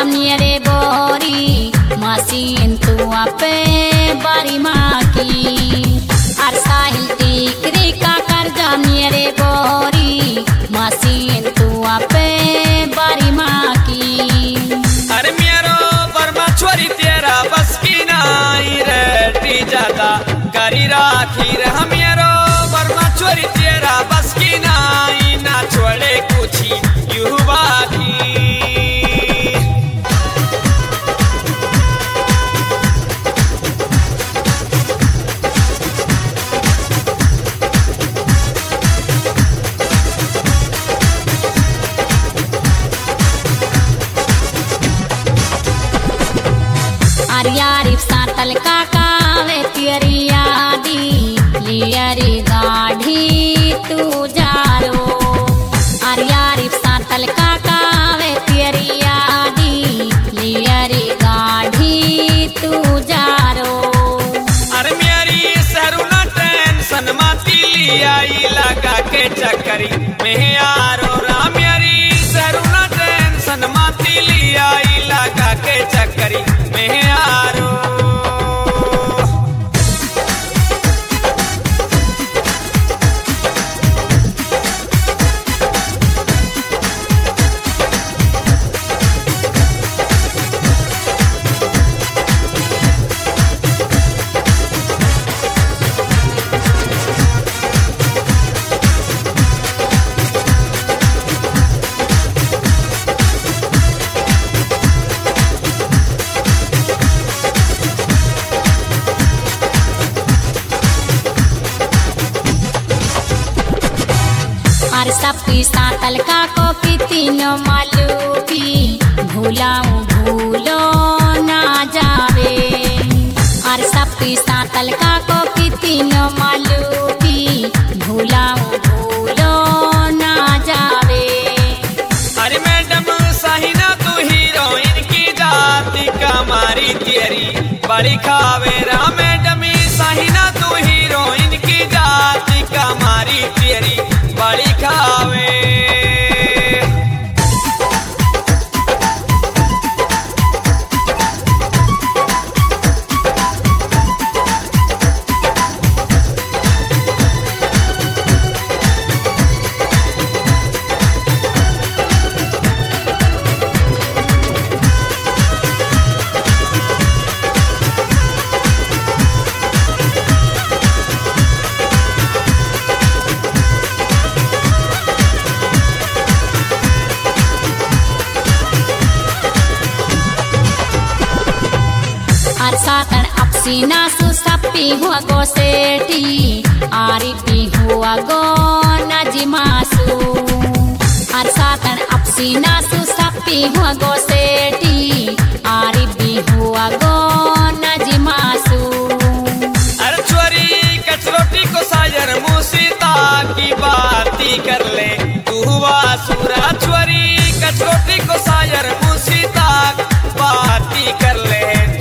मेरे बोरी मसीन तू पे बारी माँ की और साहिल टिकरी का कर्जा मेरे बोरी मसीन तू पे बारी माँ की। अरे मेरो बर्मा छोरी तेरा बस की नाई रेटी जाता करी राखी रह मेरो बर्मा छोरी तेरा बस की नाई ना छोड़े कुछ युवा की। यारी सातल काका वे तेरी यादी लियरी गाढ़ी तू जारो और यारी सातल काका वे तेरी यादी लियरी गाढ़ी तू जारो। अरे मेरी सरुना टेंशन माती आई लगा के चक्करी में यारो रा मेरी सरुना टेंशन माती आई लगा के चक्करी में यारो। सपी सातल का को तीनों मालूकी भूलाऊं भूलो ना जावे और सपी सातल का को तीनों मालूकी भूलाऊं भूलो ना जावे। अरे मैडम साहिना तू हीरोइन की जाति का मारी तेरी बड़ी खावे रा मैडम साहिना तू हीरोइन की जाति का मारी तेरी बड़ी खावे। सातन अपसीना सुसपी हुआ गो सेठी आरी पी हुआ गो नजिमासु और सातन अपसीना सुसपी हुआ गो सेठी आरी पी हुआ गो नजिमासु। अरे छोरी कचरोटी को सायर मुसीता की बाती कर ले तू हुआ सुरा छोरी कचरोटी को सायर मुसीता बाती कर ले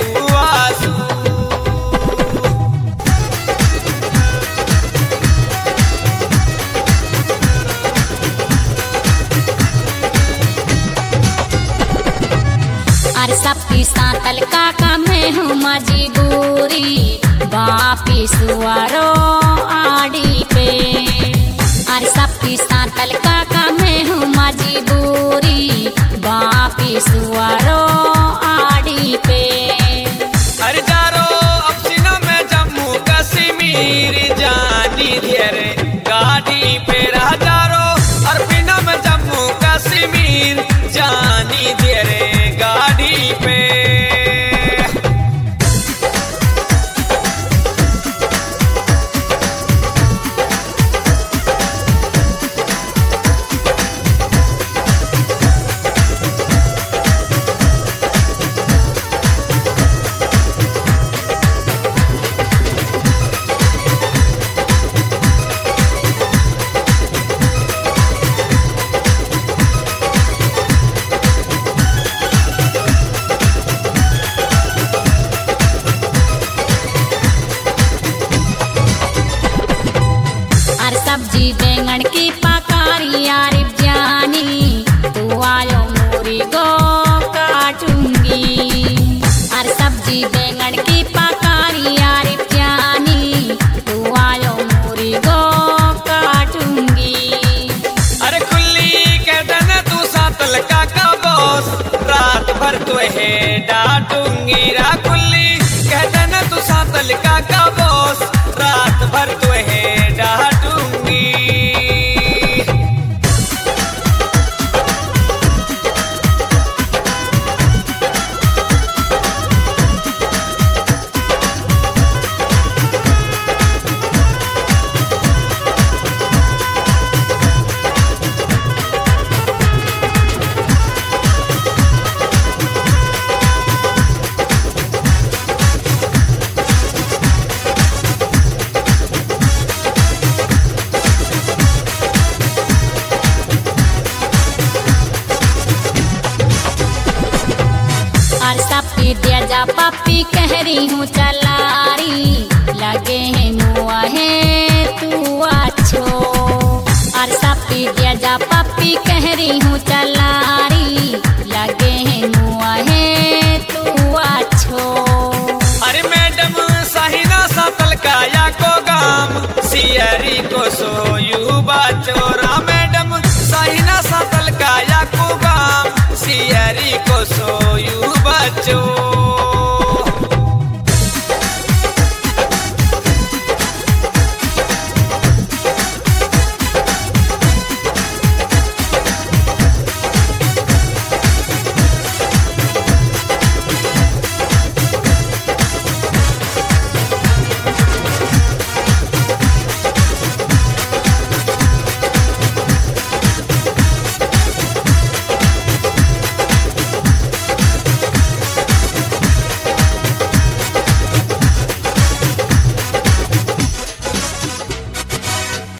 सपी सातल काका मैं हूँ मजबूरी बापी सुअरो आड़ी पे अरे सपी सातल काका मैं हूँ मजबूरी बापी सुअरो आड़ी पे। अरे जारो अपसीना में जम्मू कश्मीर जानी धीरे गाड़ी पे रह जारो अरबिना में जम्मू कश्मीर जानी धीरे गाड़ी पे। सब्जी बैंगन की पकारी यारी जानी तू आयो मोरी गो काटू तलका का बॉस रात भर तो है डांटूंगी राकुली कहते न तू सा तलका का बॉस रात भर तो है डांटूंगी दिया जा पापी कह रही हूँ चलारी लगे है मुआ है तू अच्छो और सापी दिया जा पापी कह रही हूँ चलारी लगे है मुआ है तू अच्छो। अरे मैडम साहिना सा तलकाया को गाम सियरी को सोयू बाचोरा मैडम साहिना सा तलकाया को गाम सियरी को सोयू बच्चों